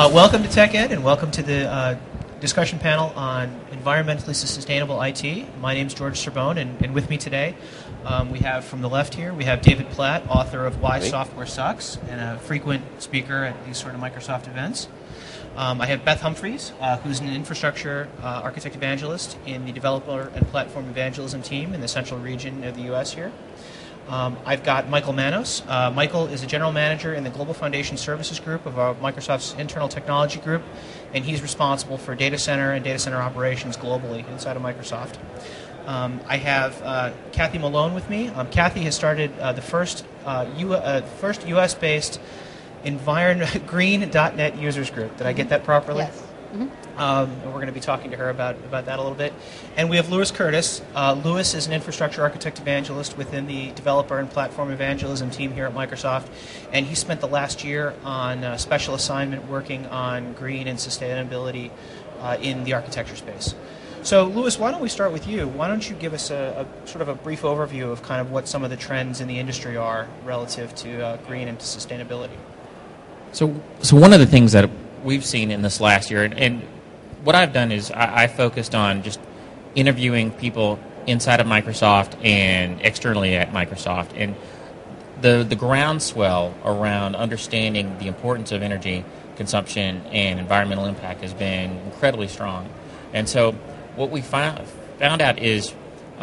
Welcome to TechEd, and welcome to the discussion panel on environmentally sustainable IT. My name is George Sorbonne, and with me today, we have from the left here, we have David Platt, author of Why Software Sucks, and a frequent speaker at these sort of Microsoft events. I have Beth Humphries, who's an infrastructure architect evangelist in the developer and platform evangelism team in the central region of the U.S. here. I've got Michael Manos. Michael is a general manager in the Global Foundation Services Group of Microsoft's internal technology group, and he's responsible for data center and data center operations globally inside of Microsoft. I have Kathy Malone with me. Kathy has started the first U.S.-based EnvironGreen.net users group. Did I get that properly? Yes. Mm-hmm. And we're going to be talking to her about that a little bit. And we have Louis Curtis. Louis is an infrastructure architect evangelist within the developer and platform evangelism team here at Microsoft. And he spent the last year on a special assignment working on green and sustainability in the architecture space. So, Louis, why don't we start with you? Why don't you give us a sort of a brief overview of kind of what some of the trends in the industry are relative to green and to sustainability? So one of the things that we've seen in this last year, and what I've done is I focused on just interviewing people inside of Microsoft and externally at Microsoft, and the groundswell around understanding the importance of energy consumption and environmental impact has been incredibly strong. And so what we found out is,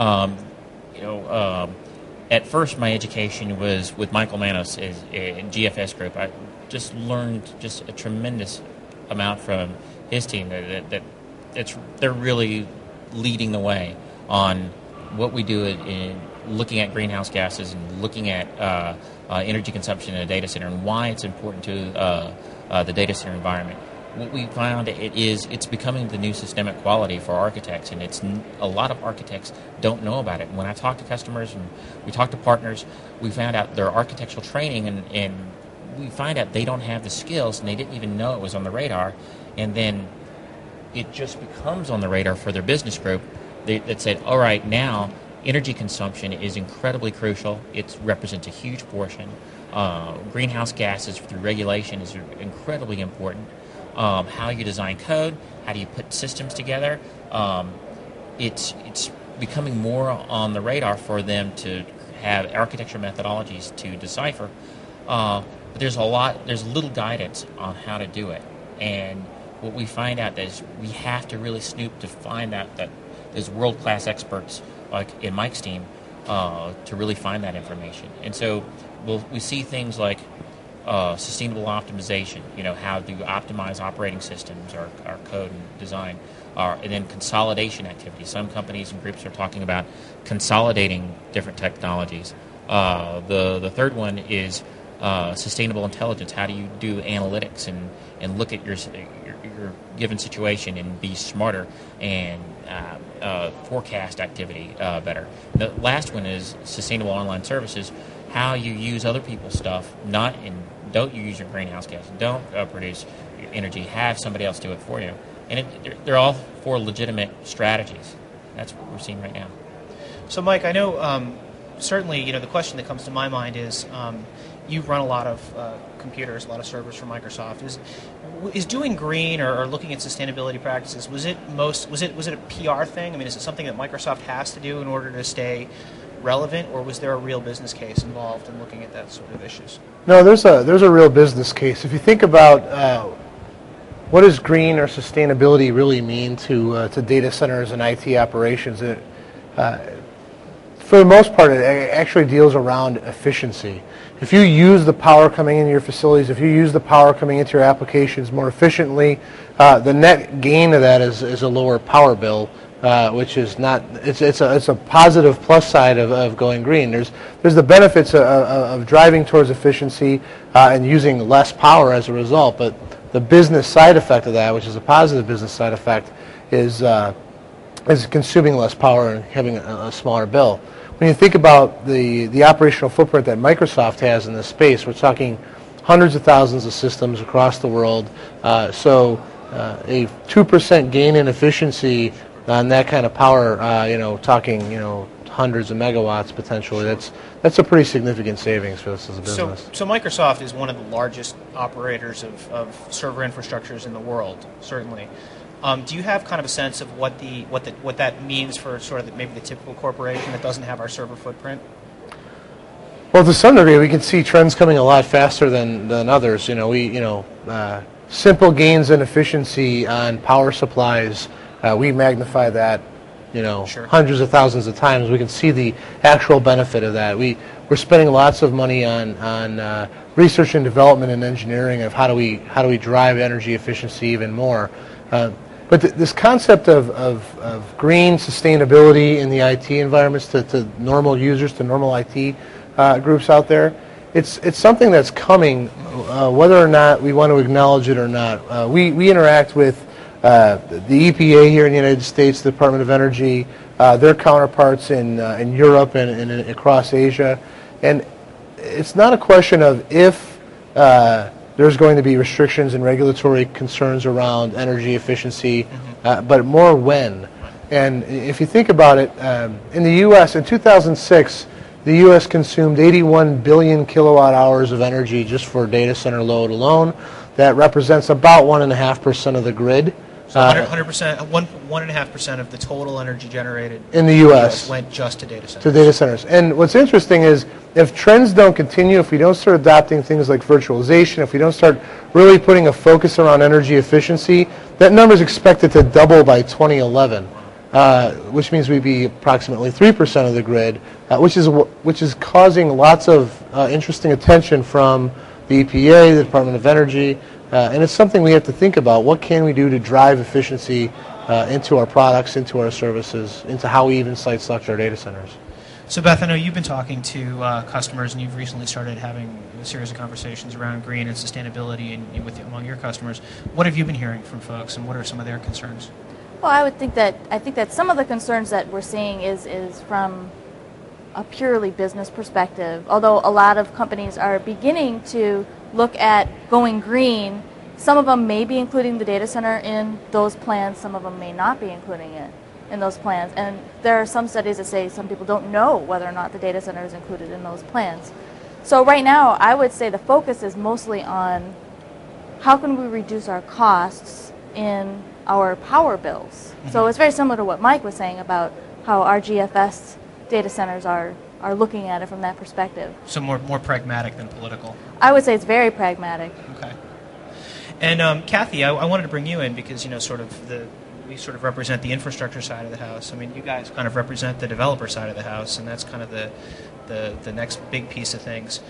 at first my education was with Michael Manos in GFS Group. I just learned just a tremendous amount from his team. They're really leading the way on what we do in looking at greenhouse gases and looking at energy consumption in a data center and why it's important to the data center environment. What we found it's becoming the new systemic quality for architects, and a lot of architects don't know about it. And when I talk to customers and we talk to partners, we found out their architectural training and we find out they don't have the skills and they didn't even know it was on the radar, and then it just becomes on the radar for their business group that said, all right, now energy consumption is incredibly crucial. It represents a huge portion. Greenhouse gases through regulation is incredibly important. How you design code, how do you put systems together, it's becoming more on the radar for them to have architecture methodologies to decipher. But there's little guidance on how to do it. And what we find out is we have to really snoop to find out that there's world-class experts like in Mike's team to really find that information. And so we see things like sustainable optimization, how do you optimize operating systems, our code and design, and then consolidation activities. Some companies and groups are talking about consolidating different technologies. The third one is sustainable intelligence. How do you do analytics and look at your given situation and be smarter and forecast activity better. The last one is sustainable online services. How you use other people's stuff, don't use your greenhouse gas, don't produce energy, have somebody else do it for you. And they're all four legitimate strategies. That's what we're seeing right now. So, Mike, I know certainly, the question that comes to my mind is you run a lot of computers, a lot of servers for Microsoft. Is doing green or looking at sustainability practices, was it a PR thing? I mean, is it something that Microsoft has to do in order to stay relevant, or was there a real business case involved in looking at that sort of issues? No, there's a real business case. If you think about what does green or sustainability really mean to data centers and IT operations, for the most part, it actually deals around efficiency. If you use the power coming into your facilities, if you use the power coming into your applications more efficiently, the net gain of that is a lower power bill. Which is not, it's a positive plus side of going green. There's the benefits of driving towards efficiency and using less power as a result, but the business side effect of that, which is a positive business side effect, is consuming less power and having a smaller bill. When you think about the operational footprint that Microsoft has in this space, we're talking hundreds of thousands of systems across the world. A 2% gain in efficiency on that kind of power, talking, hundreds of megawatts potentially, that's a pretty significant savings for us as a business. So Microsoft is one of the largest operators of server infrastructures in the world, certainly. Do you have kind of a sense of what that means for sort of maybe the typical corporation that doesn't have our server footprint? Well, to some degree, we can see trends coming a lot faster than others. Simple gains in efficiency on power supplies, we magnify that, Sure. hundreds of thousands of times. We can see the actual benefit of that. We're spending lots of money on research and development and engineering of how do we drive energy efficiency even more. But this concept of green sustainability in the IT environments to normal users, to normal IT groups out there, it's something that's coming, whether or not we want to acknowledge it or not. We interact with the EPA here in the United States, the Department of Energy, their counterparts in Europe and across Asia, and it's not a question of if there's going to be restrictions and regulatory concerns around energy efficiency, but more when. And if you think about it, in the U.S. in 2006, the U.S. consumed 81 billion kilowatt hours of energy just for data center load alone. That represents about 1.5% of the grid. So 100%, 1.5% of the total energy generated in the U.S. went just to data centers. To data centers. And what's interesting is if trends don't continue, if we don't start adopting things like virtualization, if we don't start really putting a focus around energy efficiency, that number is expected to double by 2011, which means we'd be approximately 3% of the grid, which is causing lots of interesting attention from the EPA, the Department of Energy, and it's something we have to think about. What can we do to drive efficiency into our products, into our services, into how we even site select our data centers? So Beth, I know you've been talking to customers, and you've recently started having a series of conversations around green and sustainability among your customers. What have you been hearing from folks, and what are some of their concerns? Well, I think that some of the concerns that we're seeing is from a purely business perspective. Although a lot of companies are beginning to look at going green, some of them may be including the data center in those plans, some of them may not be including it in those plans. And there are some studies that say some people don't know whether or not the data center is included in those plans. So right now, I would say the focus is mostly on how can we reduce our costs in our power bills. So it's very similar to what Mike was saying about how our GFS data centers are looking at it from that perspective. So more pragmatic than political. I would say it's very pragmatic. Okay. And Kathy, I wanted to bring you in because we sort of represent the infrastructure side of the house. I mean, you guys kind of represent the developer side of the house, and that's kind of the next big piece of things.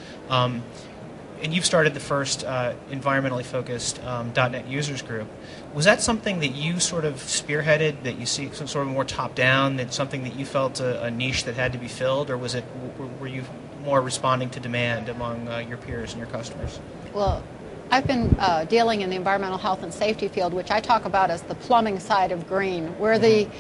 And you've started the first environmentally focused .NET users group. Was that something that you sort of spearheaded, that you see some sort of more top-down, that's something that you felt a niche that had to be filled, or were you more responding to demand among your peers and your customers? Well, I've been dealing in the environmental health and safety field, which I talk about as the plumbing side of green, where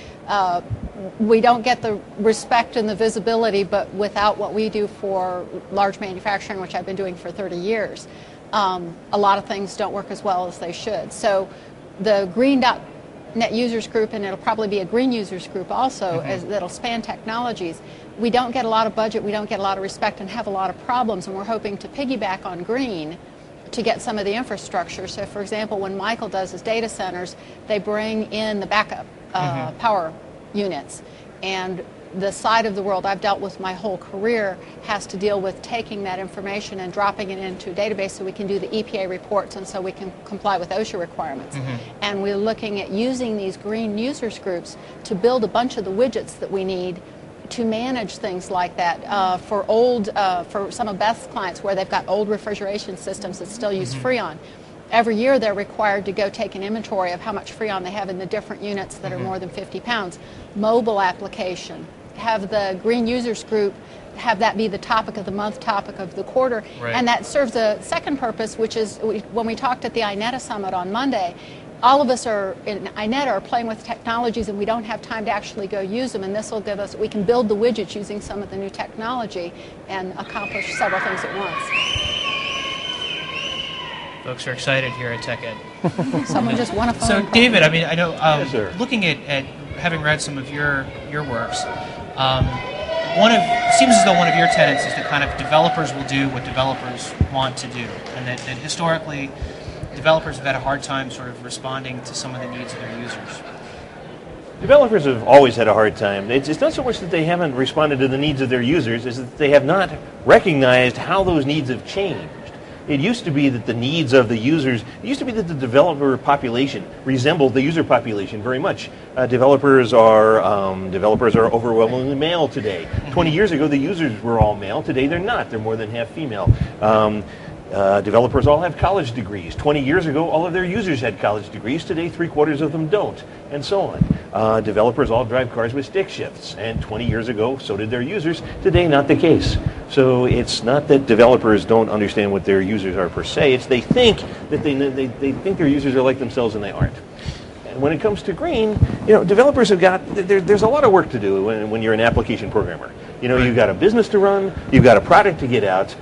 we don't get the respect and the visibility, but without what we do for large manufacturing, which I've been doing for 30 years, a lot of things don't work as well as they should. So the Green.net users group, and it'll probably be a green users group also, that'll span technologies. We don't get a lot of budget, we don't get a lot of respect, and have a lot of problems, and we're hoping to piggyback on green to get some of the infrastructure. So for example, when Michael does his data centers, they bring in the backup power units. And the side of the world I've dealt with my whole career has to deal with taking that information and dropping it into a database so we can do the EPA reports and so we can comply with OSHA requirements. And we're looking at using these green users groups to build a bunch of the widgets that we need to manage things like that for some of Beth's clients where they've got old refrigeration systems that still use Freon. Every year they're required to go take an inventory of how much Freon they have in the different units that are more than 50 pounds. Mobile application. Have the green users group have that be the topic of the month, topic of the quarter. Right. And that serves a second purpose, which is when we talked at the INETA Summit on Monday, all of us in INETA are playing with technologies and we don't have time to actually go use them, and this will give us, we can build the widgets using some of the new technology and accomplish several things at once. Folks are excited here at TechEd. Someone just won a phone. So David, I mean, I know Yes, sir. looking at having read some of your works, it seems as though one of your tenets is that kind of developers will do what developers want to do, and that historically developers have had a hard time sort of responding to some of the needs of their users. Developers have always had a hard time. It's not so much that they haven't responded to the needs of their users, as that they have not recognized how those needs have changed. It used to be that the needs of the users, it used to be that the developer population resembled the user population very much. Developers are overwhelmingly male today. 20 years ago, the users were all male. Today, they're not. They're more than half female. Developers all have college degrees. 20 years ago, all of their users had college degrees. Today, 3/4 of them don't, and so on. Developers all drive cars with stick shifts, and 20 years ago, so did their users. Today, not the case. So it's not that developers don't understand what their users are per se. It's they think that they think their users are like themselves, and they aren't. And when it comes to green, developers have got there's a lot of work to do when you're an application programmer. You've got a business to run, you've got a product to get out.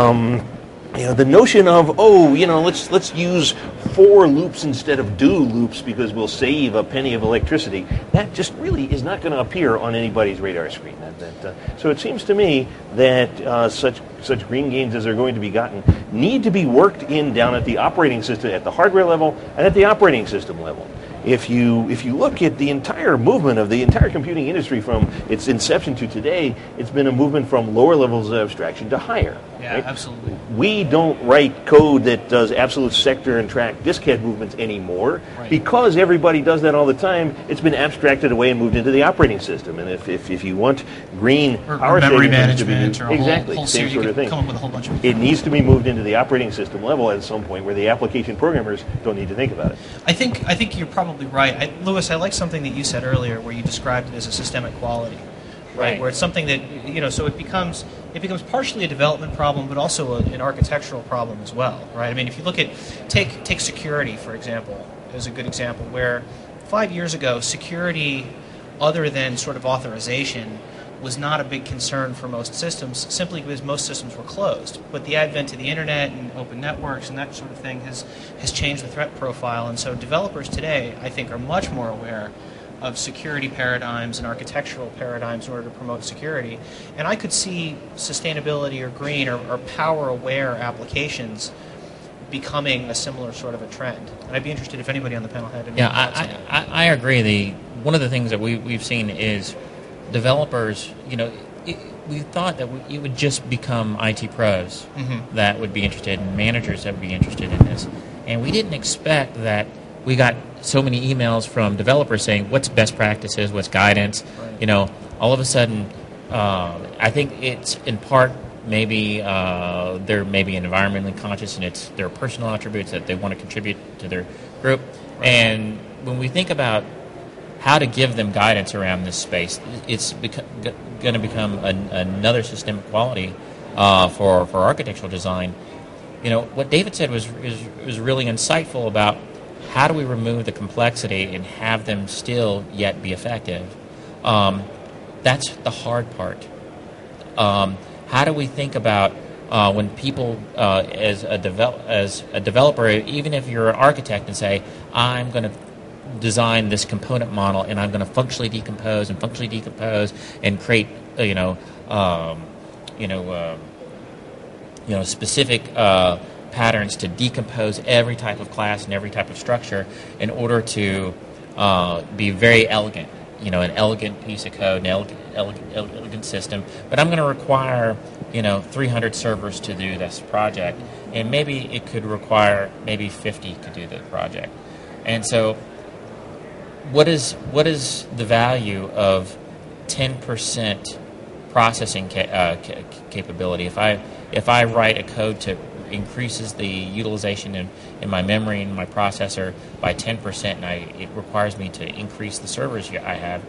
The notion of, let's use for loops instead of do loops because we'll save a penny of electricity, that just really is not going to appear on anybody's radar screen. So it seems to me that such green gains as are going to be gotten need to be worked in down at the operating system, at the hardware level, and at the operating system level. If you look at the entire movement of the entire computing industry from its inception to today, it's been a movement from lower levels of abstraction to higher. Yeah, right? Absolutely. We don't write code that does absolute sector and track diskette movements anymore. Right. Because everybody does that all the time. It's been abstracted away and moved into the operating system. And if you want green power memory savings to be management, or a exactly whole same series, sort you of could thing. come up with a whole bunch of It needs to be moved into the operating system level at some point where the application programmers don't need to think about it. I think you're probably right. Lewis, I like something that you said earlier where you described it as a systemic quality, right? Where it's something that, so it becomes partially a development problem, but also an architectural problem as well, right? I mean, if you look at, take security, for example, as a good example, where 5 years ago, security, other than sort of authorization, was not a big concern for most systems, simply because most systems were closed. But the advent of the internet and open networks and that sort of thing has changed the threat profile. And so developers today, I think, are much more aware of security paradigms and architectural paradigms in order to promote security. And I could see sustainability or green or power-aware applications becoming a similar sort of a trend. And I'd be interested if anybody on the panel had any thoughts on that. I agree. One of the things that we've seen is developers, we thought that it would just become IT pros that would be interested and managers that would be interested in this. And we didn't expect that we got so many emails from developers saying, what's best practices, what's guidance? Right. All of a sudden, I think it's in part maybe they're maybe environmentally conscious and it's their personal attributes that they want to contribute to their group. Right. And when we think about how to give them guidance around this space, it's going to become another systemic quality for architectural design. What David said was really insightful about how do we remove the complexity and have them still yet be effective. That's the hard part. How do we think about when people, as a developer, even if you're an architect, and say, I'm going to design this component model, and I'm going to functionally decompose and create, specific patterns to decompose every type of class and every type of structure in order to be very elegant, an elegant piece of code, an elegant system. But I'm going to require, 300 servers to do this project, and maybe it could require maybe 50 to do the project. And so what is the value of 10% processing capability? If I write a code to increases the utilization in my memory and my processor by 10%, and it requires me to increase the servers I have,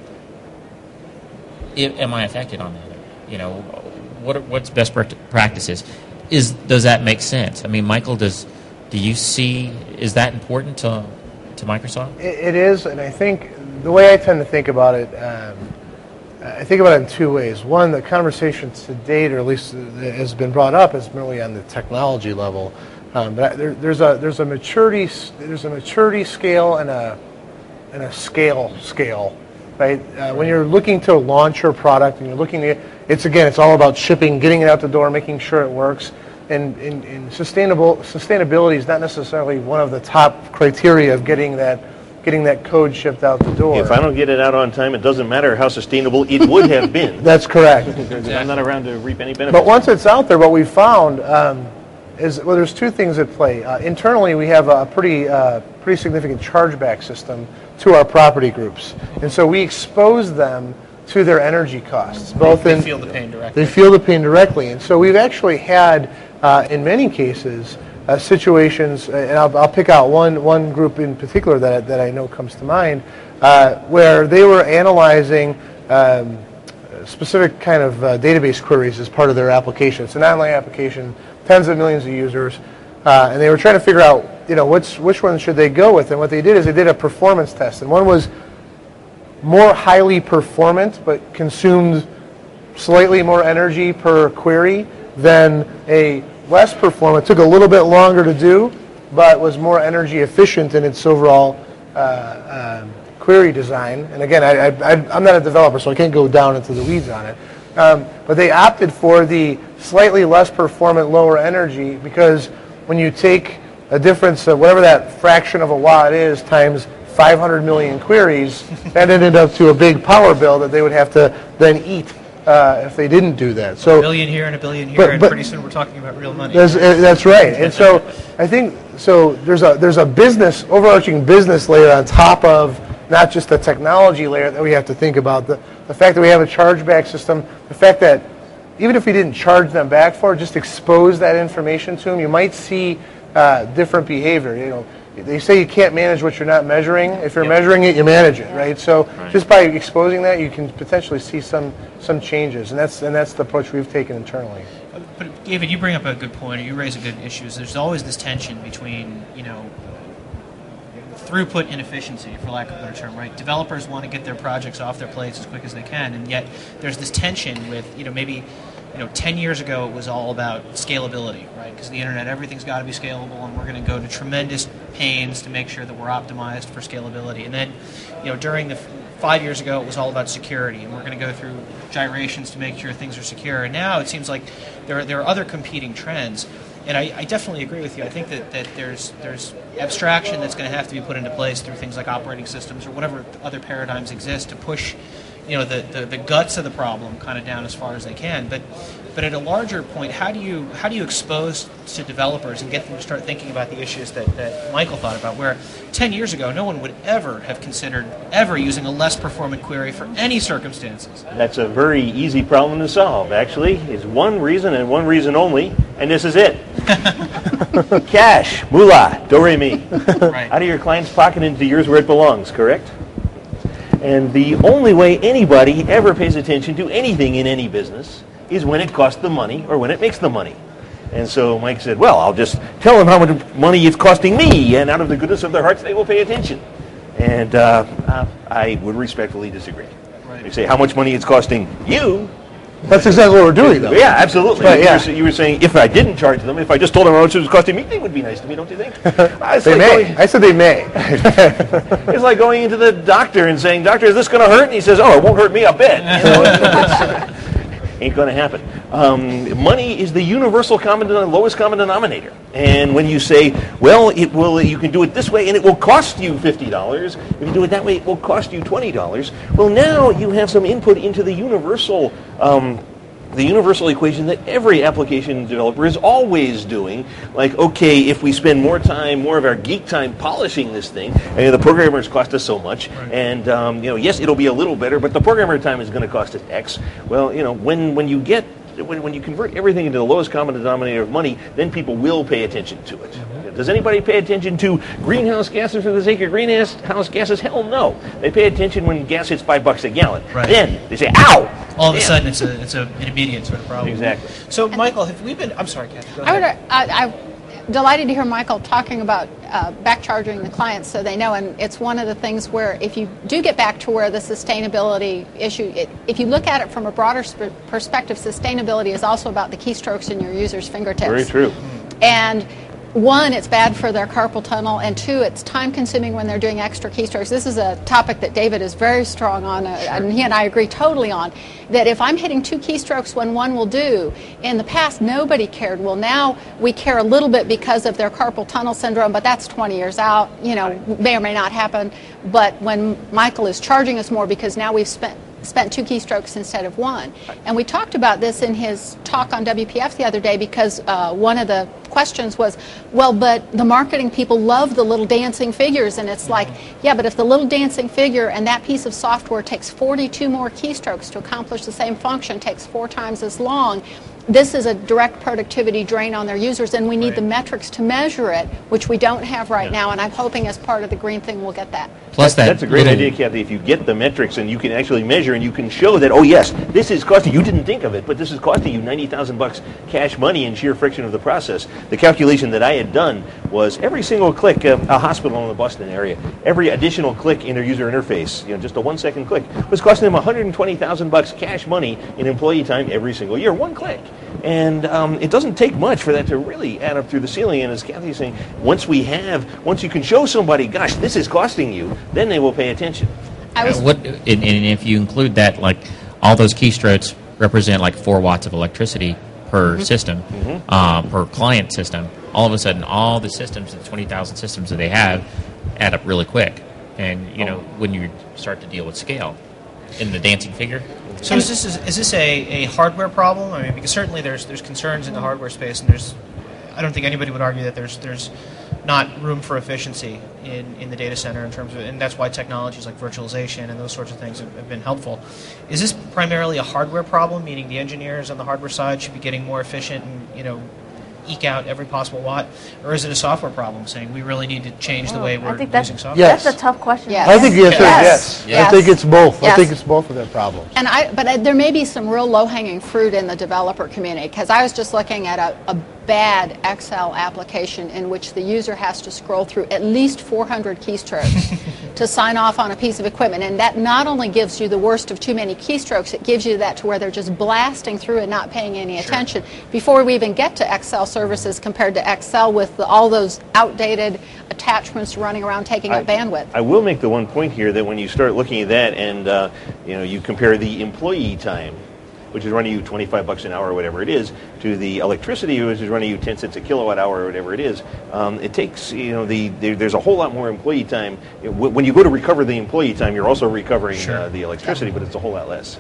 am I affected on that? What's best practices? Does that make sense? I mean, Michael, do you see, is that important to Microsoft? It is, and I think the way I tend to think about it, I think about it in two ways. One, the conversation to date, or at least has been brought up, is merely on the technology level. But there's a maturity scale and a scale, right? When you're looking to launch your product and you're looking to, it's all about shipping, getting it out the door, making sure it works. And sustainability is not necessarily one of the top criteria of getting that code shipped out the door. If I don't get it out on time, it doesn't matter how sustainable it would have been. That's correct. I'm not around to reap any benefits. But once it's out there, what we found there's two things at play. Internally, we have a pretty significant chargeback system to our property groups, and so we expose them to their energy costs. They feel the pain directly. They feel the pain directly, and so we've actually had, in many cases, situations, and I'll pick out one group in particular that I know comes to mind, where they were analyzing specific kind of database queries as part of their application. It's an online application, tens of millions of users, and they were trying to figure out, which one should they go with. And what they did is they did a performance test, and one was more highly performant but consumed slightly more energy per query than a less performant. It took a little bit longer to do, but was more energy efficient in its overall query design. And again, I'm not a developer, so I can't go down into the weeds on it. But they opted for the slightly less performant, lower energy, because when you take a difference of whatever that fraction of a watt is times 500 million queries, that ended up to a big power bill that they would have to then eat if they didn't do that. So $1 billion here and $1 billion here, and pretty soon we're talking about real money. That's right. And so I think there's a business, overarching business layer on top of not just the technology layer that we have to think about. The fact that we have a chargeback system, the fact that even if we didn't charge them back for it, just expose that information to them, you might see different behavior. They say you can't manage what you're not measuring. If you're measuring it, you manage it, right? So just by exposing that, you can potentially see some changes, and that's the approach we've taken internally. But David, you bring up a good point, or you raise a good issue. There's always this tension between throughput and efficiency, for lack of a better term, right? Developers want to get their projects off their plates as quick as they can, and yet there's this tension with maybe 10 years ago it was all about scalability, right? Because the internet, everything's got to be scalable, and we're going to go to tremendous pains to make sure that we're optimized for scalability. And then, during the 5 years ago, it was all about security, and we're going to go through gyrations to make sure things are secure. And now it seems like there are other competing trends. And I definitely agree with you. I think that there's abstraction that's going to have to be put into place through things like operating systems or whatever other paradigms exist to push the guts of the problem kind of down as far as they can. But at a larger point, how do you expose to developers and get them to start thinking about the issues that Michael thought about, where 10 years ago no one would ever have considered ever using a less performant query for any circumstances? That's a very easy problem to solve, actually. It's one reason and one reason only, and this is it. Cash, moolah, do-re-mi. Right. Out of your client's pocket into yours where it belongs, correct? And the only way anybody ever pays attention to anything in any business is when it costs them money or when it makes them money. And so Mike said, well, I'll just tell them how much money it's costing me, and out of the goodness of their hearts, they will pay attention. And I would respectfully disagree. Right. They say how much money it's costing you. That's exactly what we're doing, though. Yeah, absolutely. Right, yeah. You were saying if I didn't charge them, if I just told them how much it was costing me, they would be nice to me, don't you think? They may. I said they may. It's like going into the doctor and saying, doctor, is this going to hurt? And he says, oh, it won't hurt me a bit. Ain't going to happen. Money is the universal lowest common denominator. And when you say, well, you can do it this way and it will cost you $50. If you do it that way, it will cost you $20. Well, now you have some input into the universal equation that every application developer is always doing. Like, okay, if we spend more of our geek time polishing this thing, and the programmers cost us so much, and yes, it'll be a little better, but the programmer time is going to cost us X. Well, when you convert everything into the lowest common denominator of money, then people will pay attention to it. Does anybody pay attention to greenhouse gases for the sake of greenhouse gases? Hell no. They pay attention when gas hits $5 a gallon. Right. Then they say, ow! All of a sudden, it's an immediate sort of problem. Exactly. So, Michael, have we been? I'm sorry, Kathy. Go ahead. I'm delighted to hear Michael talking about back charging the clients so they know, and it's one of the things where if you do get back to where the sustainability issue, if you look at it from a broader perspective, sustainability is also about the keystrokes in your user's fingertips. Very true. And one, it's bad for their carpal tunnel, and two, it's time-consuming when they're doing extra keystrokes. This is a topic that David is very strong on, and he and I agree totally on, that if I'm hitting 2 keystrokes when one will do, in the past nobody cared. Well, now we care a little bit because of their carpal tunnel syndrome, but that's 20 years out, may or may not happen. But when Michael is charging us more because now we've spent 2 keystrokes instead of 1. And we talked about this in his talk on WPF the other day, because one of the questions was, well, but the marketing people love the little dancing figures, and it's like, yeah, but if the little dancing figure and that piece of software takes 42 more keystrokes to accomplish the same function, takes 4 times as long, this is a direct productivity drain on their users, and we need the metrics to measure it, which we don't have right now, and I'm hoping as part of the green thing we'll get that. Plus that's a great idea, Kathy. If you get the metrics and you can actually measure and you can show that, oh yes, this is costing you, didn't think of it, but this is costing you $90,000 cash money in sheer friction of the process. The calculation that I had done was every single click, a hospital in the Boston area, every additional click in their user interface, just a 1-second click, was costing them $120,000 cash money in employee time every single year, 1 click. And it doesn't take much for that to really add up through the ceiling. And as Kathy's saying, once you can show somebody, gosh, this is costing you, then they will pay attention. And if you include that, like all those keystrokes represent like 4 watts of electricity per system, per client system. All of a sudden, all the systems, the 20,000 systems that they have, add up really quick. And when you start to deal with scale in the dancing figure. So is this a hardware problem? I mean, because certainly there's concerns in the hardware space, and I don't think anybody would argue that there's not room for efficiency in the data center in terms of, and that's why technologies like virtualization and those sorts of things have been helpful. Is this primarily a hardware problem, meaning the engineers on the hardware side should be getting more efficient and eke out every possible watt, or is it a software problem, saying we really need to change the way we're using software? That's a tough question. Yes. I think the answer is yes. I think it's both. Yes. I think it's both of their problems. But there may be some real low-hanging fruit in the developer community, because I was just looking at a bad Excel application in which the user has to scroll through at least 400 keystrokes to sign off on a piece of equipment. And that not only gives you the worst of too many keystrokes, it gives you that to where they're just blasting through and not paying any attention before we even get to Excel services, compared to Excel with all those outdated attachments running around taking up bandwidth. I will make the one point here that when you start looking at that and you compare the employee time, which is running you $25 an hour or whatever it is, to the electricity, which is running you 10 cents a kilowatt hour or whatever it is, it takes, there's a whole lot more employee time. When you go to recover the employee time, you're also recovering the electricity, but it's a whole lot less.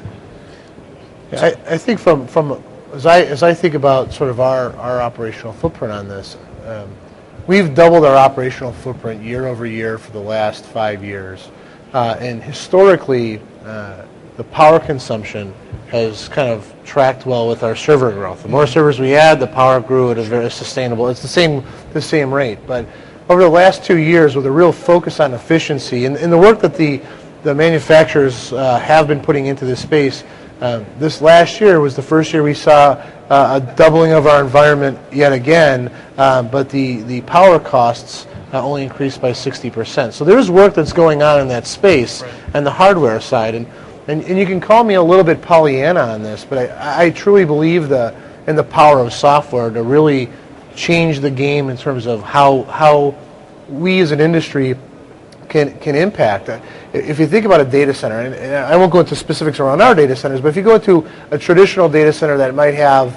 Yeah, I think from as I think about sort of our operational footprint on this, we've doubled our operational footprint year over year for the last 5 years, and historically, the power consumption has kind of tracked well with our server growth. The more servers we add, the power grew at a very sustainable. It's the same rate. But over the last 2 years, with a real focus on efficiency and the work that the manufacturers have been putting into this space, this last year was the first year we saw a doubling of our environment yet again. But the power costs only increased by 60%. So there's work that's going on in that space and the hardware side. And you can call me a little bit Pollyanna on this, but I truly believe in the power of software to really change the game in terms of how we as an industry can impact. If you think about a data center, and I won't go into specifics around our data centers, but if you go into a traditional data center that might have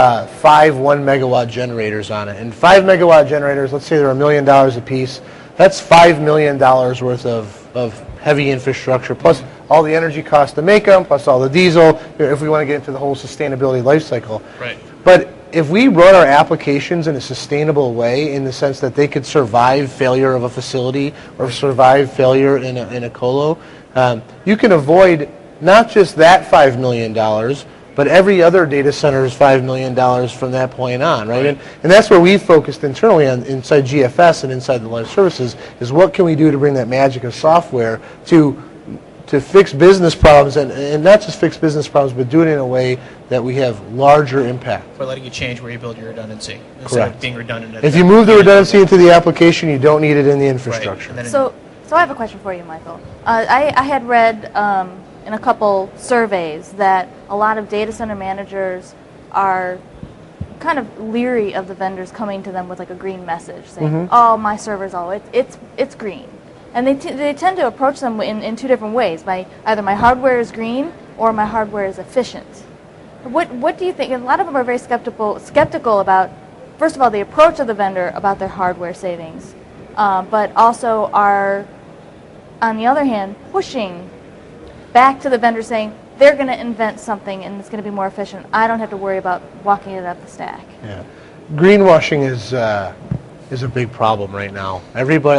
5 1-megawatt generators on it, and 5 megawatt generators, let's say they're $1 million a piece, that's $5 million worth of heavy infrastructure, plus all the energy costs to make them, plus all the diesel, if we want to get into the whole sustainability life cycle. Right. But if we run our applications in a sustainable way, in the sense that they could survive failure of a facility or survive failure in a colo, you can avoid not just that $5 million, but every other data center is $5 million from that point on, right? And that's where we focused internally on inside GFS and inside the life services, is what can we do to bring that magic of software to fix business problems, and not just fix business problems, but do it in a way that we have larger impact. By letting you change where you build your redundancy instead of being redundant. If you move the redundancy into the application, you don't need it in the infrastructure. Right. So I have a question for you, Michael. I had read in a couple surveys that a lot of data center managers are kind of leery of the vendors coming to them with like a green message saying, "Oh, my server's it's green," and they tend to approach them in two different ways: by either my hardware is green or my hardware is efficient. What do you think? A lot of them are very skeptical about, first of all, the approach of the vendor about their hardware savings, but also are, on the other hand, pushing back to the vendor saying they're going to invent something and it's going to be more efficient. I don't have to worry about walking it up the stack. Yeah, greenwashing is a big problem right now. Everybody,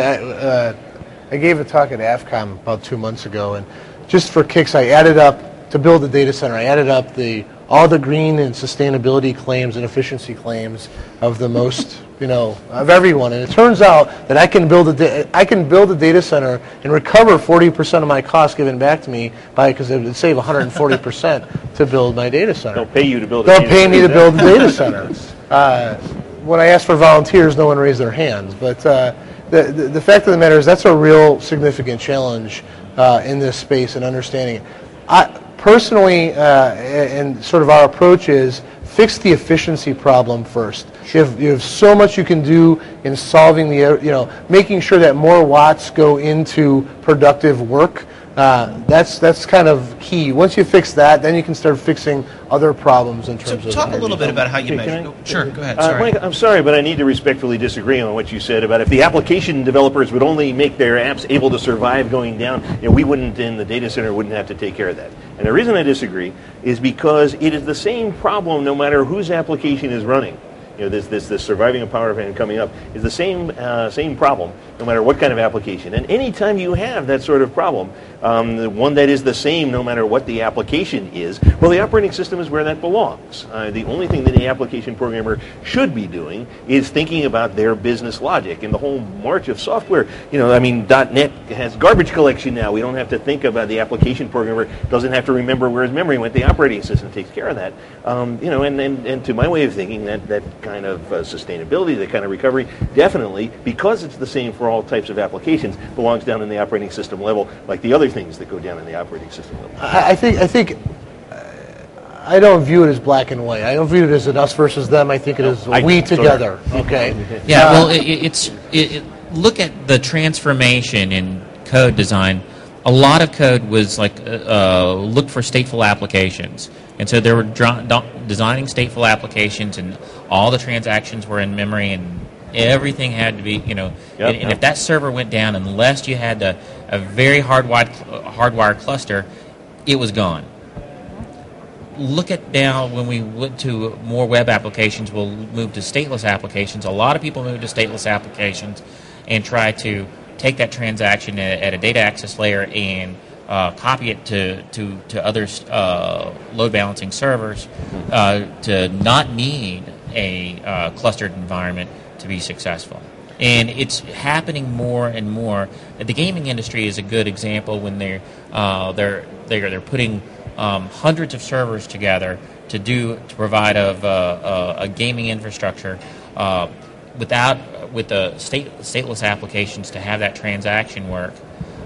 I gave a talk at AFCOM about 2 months ago, and just for kicks, I added up to build the data center. I added up all the green and sustainability claims and efficiency claims of the most, of everyone. And it turns out that I can build a data center and recover 40% of my costs given back to me because it would save 140% to build my data center. They'll pay you to build. They'll pay me to build the data center. When I asked for volunteers, no one raised their hands. But the fact of the matter is that's a real significant challenge in this space and understanding it. Personally, and sort of our approach is fix the efficiency problem first. You have so much you can do in solving making sure that more watts go into productive work. That's kind of key. Once you fix that, then you can start fixing other problems in terms of talk a little bit about how you measure. Sure, go ahead. Sorry. Mike, I'm sorry, but I need to respectfully disagree on what you said about if the application developers would only make their apps able to survive going down, we wouldn't, in the data center, wouldn't have to take care of that. And the reason I disagree is because it is the same problem no matter whose application is running. This surviving a power event coming up is the same problem no matter what kind of application. And any time you have that sort of problem, the one that is the same no matter what the application is, well, the operating system is where that belongs. The only thing that the application programmer should be doing is thinking about their business logic. And the whole march of software, .NET has garbage collection now. We don't have to think about the application programmer doesn't have to remember where his memory went. The operating system takes care of that. And to my way of thinking, that kind of sustainability, that kind of recovery, definitely, because it's the same for all types of applications, belongs down in the operating system level, like the other things that go down in the operating system level. I think I don't view it as black and white. I don't view it as an us versus them. I think it is we together. Okay. Yeah. Well, look at the transformation in code design. A lot of code was like look for stateful applications. And so they were designing stateful applications, and all the transactions were in memory, and everything had to be, and if that server went down, unless you had a very hardwired cluster, it was gone. Look at now when we went to more web applications, we'll move to stateless applications. A lot of people move to stateless applications and try to take that transaction at a data access layer and copy it to other load balancing servers to not need a clustered environment to be successful. And it's happening more and more. The gaming industry is a good example when they're putting hundreds of servers together to provide a gaming infrastructure with the stateless applications to have that transaction work.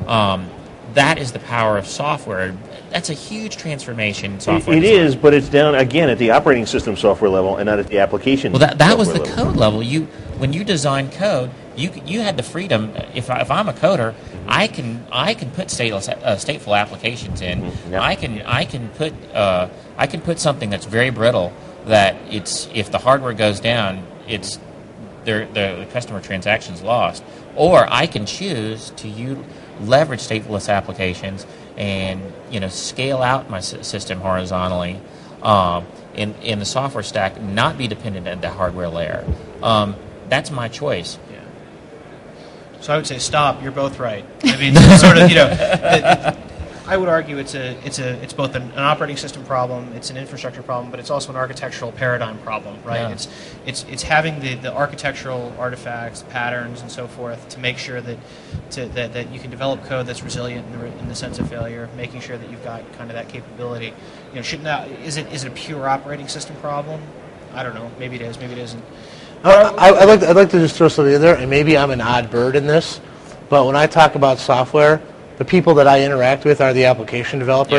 That is the power of software. That's a huge transformation in software It design. is, but it's down, again, at the operating system software level and not at the application Well, that was the level. code level. When you design code, you had the freedom. If I'm a coder, I can put stateful applications in. Mm-hmm. Yep. I can put something that's very brittle that if the hardware goes down, the customer transaction's lost. Or I can choose to leverage stateless applications and scale out my system horizontally in the software stack, not be dependent on the hardware layer. That's my choice. Yeah. So I would say stop. You're both right. I mean, sort of, I would argue it's both an operating system problem, it's an infrastructure problem, but it's also an architectural paradigm problem, right? Yeah. It's having the architectural artifacts, patterns, and so forth to make sure that you can develop code that's resilient in the sense of failure, making sure that you've got kind of that capability. Is it a pure operating system problem? I don't know. Maybe it is. Maybe it isn't. I'd like to just throw something in there, and maybe I'm an odd bird in this, but when I talk about software, the people that I interact with are the application developers,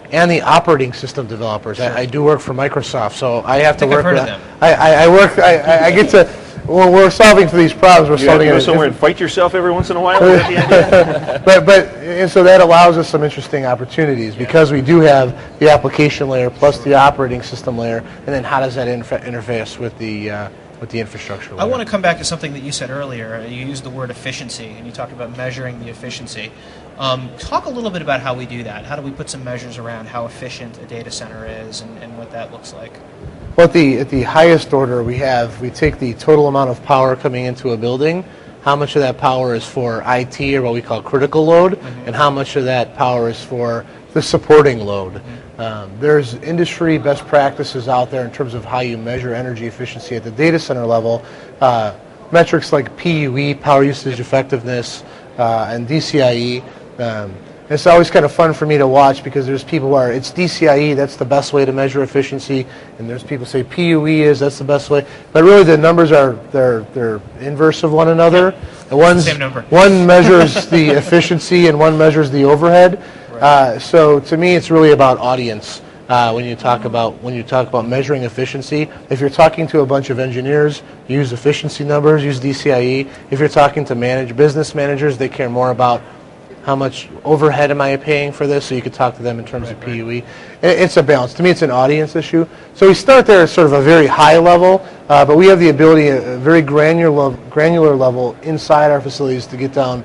and the operating system developers. I do work for Microsoft, so I have to think I've work heard with of them. I get to, when we're solving for these problems, we're You have to solving go it. somewhere and fight yourself every once in a while? Is that the idea? And so that allows us some interesting opportunities because we do have the application layer plus the operating system layer, and then how does that interface with the infrastructure layer? I want to come back to something that you said earlier. You used the word efficiency, and you talked about measuring the efficiency. Talk a little bit about how we do that. How do we put some measures around how efficient a data center is and what that looks like? Well, at the highest order, we take the total amount of power coming into a building, how much of that power is for IT, or what we call critical load, and how much of that power is for the supporting load. There's industry best practices out there in terms of how you measure energy efficiency at the data center level. Metrics like PUE, power usage effectiveness, and DCIE. It's always kind of fun for me to watch because there's people who are, it's DCIE, that's the best way to measure efficiency, and there's people who say PUE that's the best way. But really the numbers they're inverse of one another. And Same number. One measures the efficiency and one measures the overhead. Right. So to me it's really about audience. When you talk about measuring efficiency, if you're talking to a bunch of engineers, use efficiency numbers, use DCIE. If you're talking to business managers, they care more about how much overhead am I paying for this, so you could talk to them in terms of PUE. It's a balance. To me, it's an audience issue. So we start there at sort of a very high level, but we have the ability at a very granular level inside our facilities to get down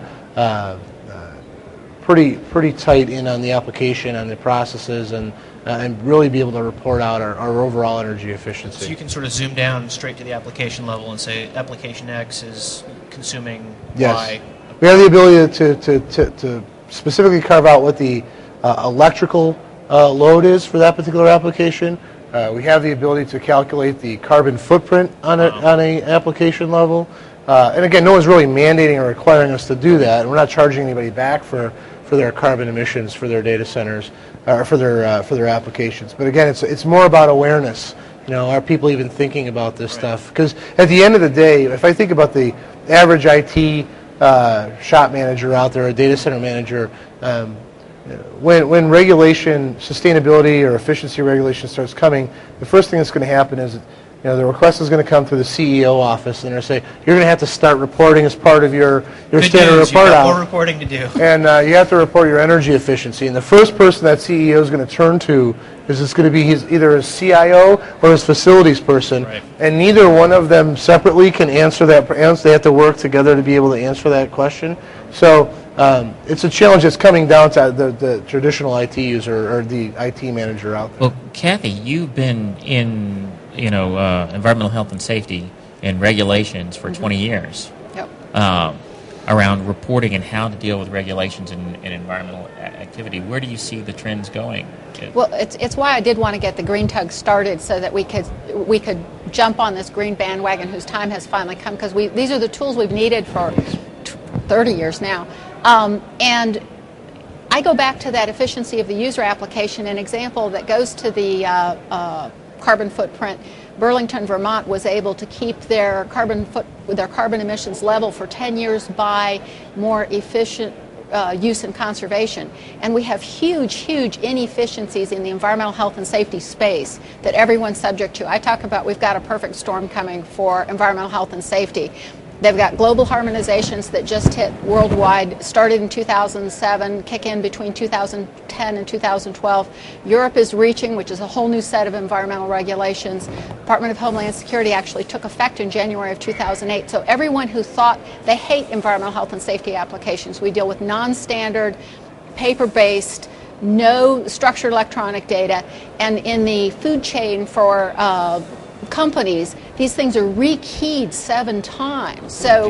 pretty tight in on the application, on the processes, and really be able to report out our overall energy efficiency. So you can sort of zoom down straight to the application level and say application X is consuming Y. We have the ability to specifically carve out what the electrical load is for that particular application. We have the ability to calculate the carbon footprint on a application level. And again, no one's really mandating or requiring us to do that. We're not charging anybody back for their carbon emissions for their data centers or for their applications. But again, it's more about awareness. Are people even thinking about this stuff? Because at the end of the day, if I think about the average IT shop manager out there, a data center manager, when regulation, sustainability or efficiency regulation starts coming, the first thing that's going to happen is the request is going to come through the CEO office, and they're going to say, you're going to have to start reporting as part of your standard report You've got out. more reporting to do. And you have to report your energy efficiency. And the first person that CEO is going to turn to is it's going to be either his CIO or his facilities person. Right. And neither one of them separately can answer that. They have to work together to be able to answer that question. So it's a challenge that's coming down to the traditional IT user or the IT manager out there. Well, Kathy, you've been in environmental health and safety and regulations for 20 years. Yep. Around reporting and how to deal with regulations in environmental activity. Where do you see the trends going? Well, it's why I did want to get the Green Tug started so that we could jump on this green bandwagon whose time has finally come, because these are the tools we've needed for 30 years now. And I go back to that efficiency of the user application, an example that goes to the carbon footprint. Burlington, Vermont was able to keep their carbon emissions level for 10 years by more efficient use and conservation. And we have huge inefficiencies in the environmental health and safety space that everyone's subject to. I talk about we've got a perfect storm coming for environmental health and safety. They've got global harmonizations that just hit worldwide, started in 2007, kick in between 2010 and 2012. Europe is reaching, which is a whole new set of environmental regulations. Department of Homeland Security actually took effect in January of 2008. So everyone who thought they hate environmental health and safety applications, we deal with non-standard, paper-based, no structured electronic data, and in the food chain for companies, these things are rekeyed 7 times. So,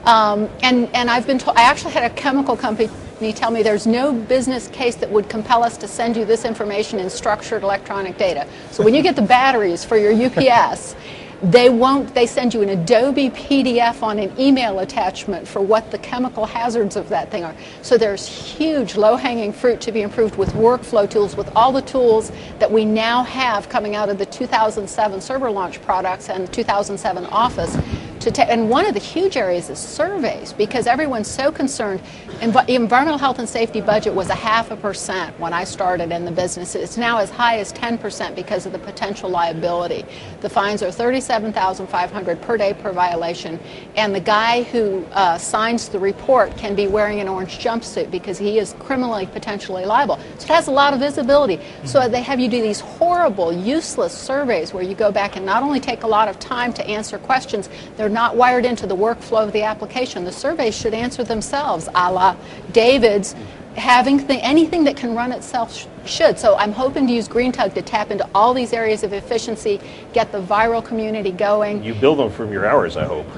and I've been told, I actually had a chemical company tell me there's no business case that would compel us to send you this information in structured electronic data. So when you get the batteries for your UPS, they send you an Adobe PDF on an email attachment for what the chemical hazards of that thing are. So there's huge low-hanging fruit to be improved with workflow tools, with all the tools that we now have coming out of the 2007 server launch products and 2007 Office and one of the huge areas is surveys, because everyone's so concerned. Environmental health and safety budget was 0.5% when I started in the business. It's now as high as 10% because of the potential liability. The fines are $37,500 per day per violation, and the guy who signs the report can be wearing an orange jumpsuit because he is criminally potentially liable. So it has a lot of visibility. So they have you do these horrible, useless surveys where you go back and not only take a lot of time to answer questions, they're not wired into the workflow of the application. The surveys should answer themselves, a la David's. Having anything that can run itself should. So I'm hoping to use GreenTug to tap into all these areas of efficiency, get the viral community going. You build them from your hours, I hope.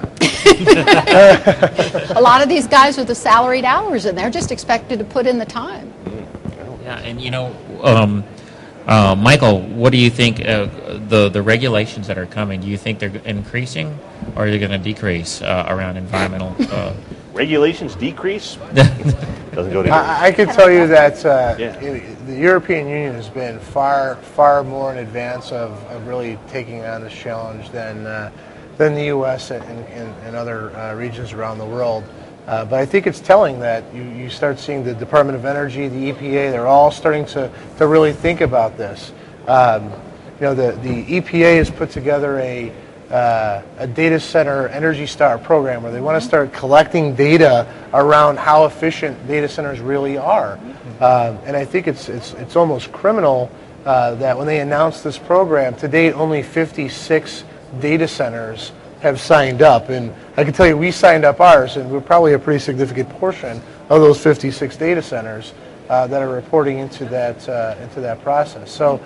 A lot of these guys are the salaried hours, and they're just expected to put in the time. Yeah, and Michael, what do you think the regulations that are coming? Do you think they're increasing, or are they going to decrease around environmental? Regulations decrease? Doesn't go to I can tell you that the European Union has been far more in advance of really taking on this challenge than the U.S. and other regions around the world. But I think it's telling that you start seeing the Department of Energy, the EPA, they're all starting to really think about this. The EPA has put together a data center Energy Star program where they want to start collecting data around how efficient data centers really are. And I think it's almost criminal that when they announced this program, to date only 56 data centers have signed up. And I can tell you we signed up ours, and we're probably a pretty significant portion of those 56 data centers that are reporting into that process. So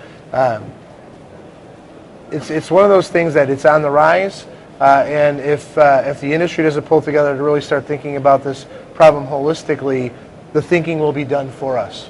it's one of those things that it's on the rise, and if the industry doesn't pull together to really start thinking about this problem holistically, the thinking will be done for us.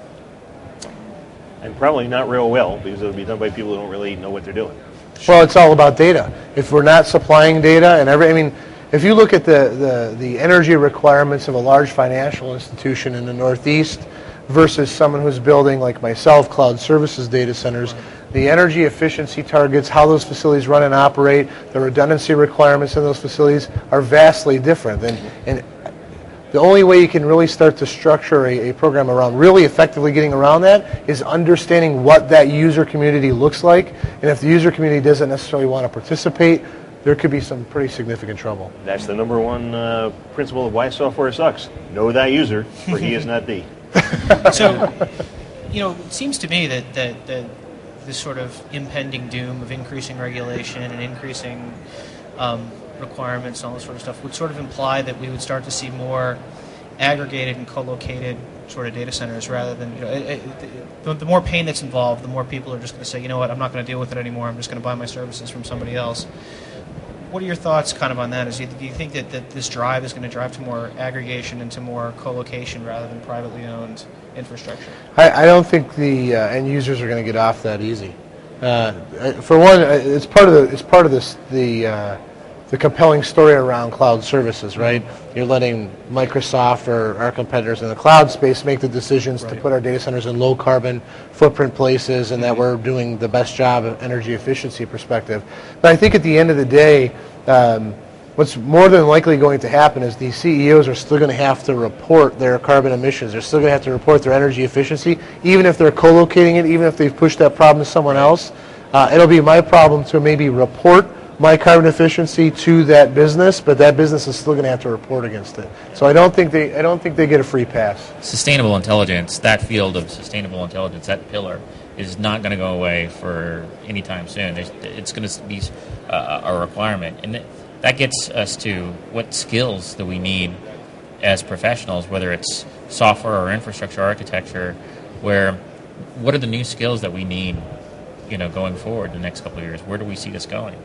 And probably not real well, because it'll be done by people who don't really know what they're doing. Well, it's all about data. If we're not supplying data, if you look at the energy requirements of a large financial institution in the Northeast versus someone who's building, like myself, cloud services data centers, the energy efficiency targets, how those facilities run and operate, the redundancy requirements in those facilities are vastly different. And the only way you can really start to structure a program around really effectively getting around that is understanding what that user community looks like. And if the user community doesn't necessarily want to participate, there could be some pretty significant trouble. That's the number one principle of why software sucks. Know that user, for he is not thee. So, it seems to me that this sort of impending doom of increasing regulation and increasing requirements and all this sort of stuff would sort of imply that we would start to see more aggregated and co-located sort of data centers rather than, the more pain that's involved, the more people are just going to say, you know what, I'm not going to deal with it anymore, I'm just going to buy my services from somebody else. What are your thoughts kind of on that? Do you think that this drive is going to drive to more aggregation and to more co-location rather than privately owned infrastructure? I don't think the end users are going to get off that easy. For one, it's part of the compelling story around cloud services, right? You're letting Microsoft or our competitors in the cloud space make the decisions to put our data centers in low carbon footprint places, and that we're doing the best job of energy efficiency perspective. But I think at the end of the day, what's more than likely going to happen is these CEOs are still going to have to report their carbon emissions. They're still going to have to report their energy efficiency, even if they're co-locating it, even if they've pushed that problem to someone else. It'll be my problem to maybe report my carbon efficiency to that business, but that business is still going to have to report against it. So I don't think they get a free pass. Sustainable intelligence, that field of sustainable intelligence, that pillar, is not going to go away for any time soon. It's going to be a requirement, and that gets us to what skills do we need as professionals, whether it's software or infrastructure architecture. What are the new skills that we need, going forward the next couple of years? Where do we see this going?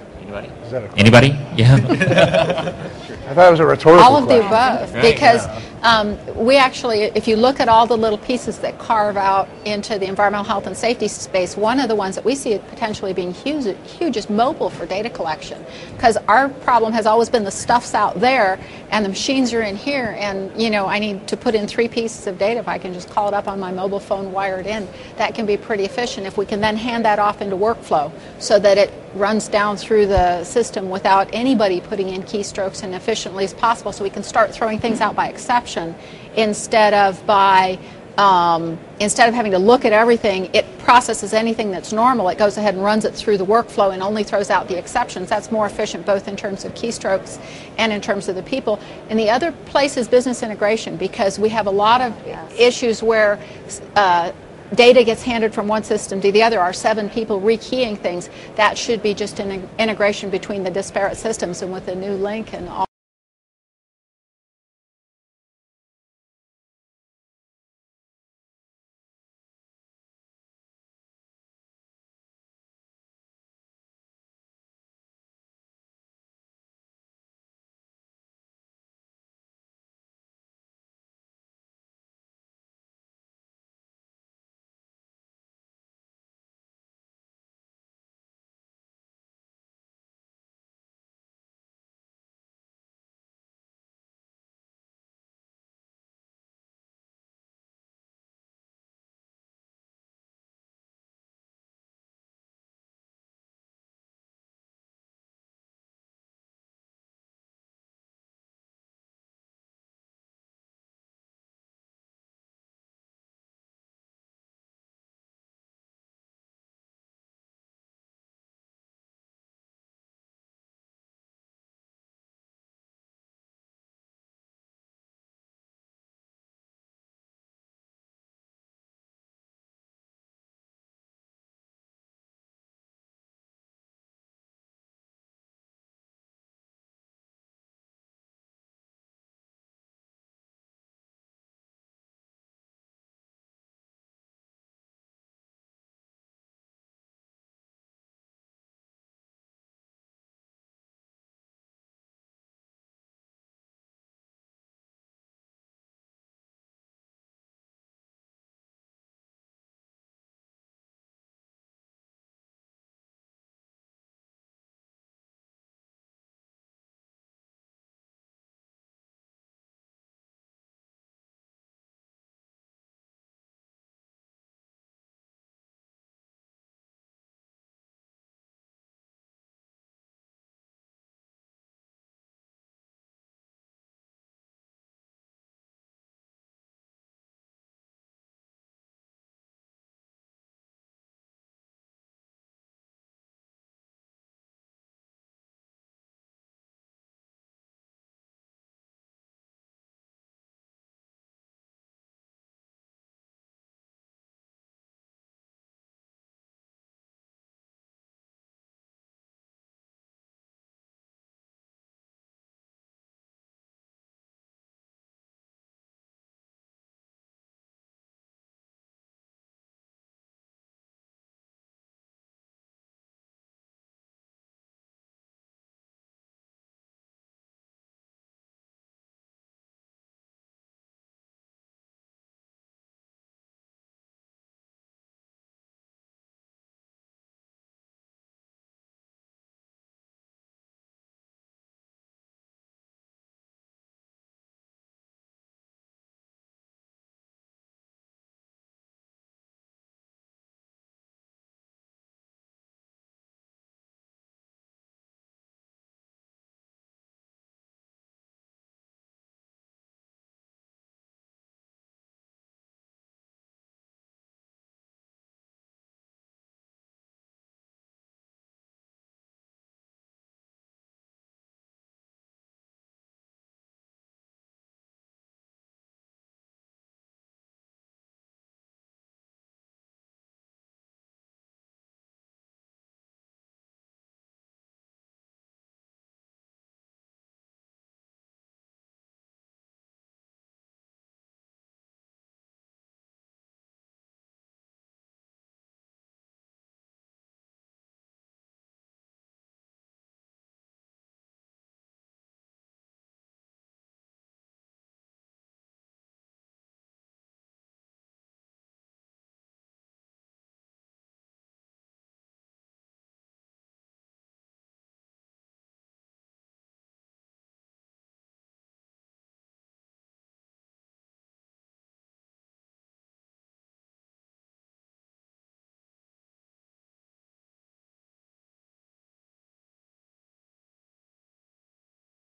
Anybody? Yeah. I thought it was a rhetorical All of the question. above, because We actually, if you look at all the little pieces that carve out into the environmental health and safety space, one of the ones that we see potentially being huge is mobile for data collection. Because our problem has always been the stuff's out there and the machines are in here, and I need to put in 3 pieces of data. If I can just call it up on my mobile phone wired in, that can be pretty efficient. If we can then hand that off into workflow so that it runs down through the system without anybody putting in keystrokes and efficiently as possible, so we can start throwing things out by exception instead of having to look at everything. It processes anything that's normal. It goes ahead and runs it through the workflow and only throws out the exceptions. That's more efficient both in terms of keystrokes and in terms of the people. And the other place is business integration, because we have a lot of issues where data gets handed from one system to the other. Our 7 people rekeying things. That should be just an integration between the disparate systems, and with a new link and all.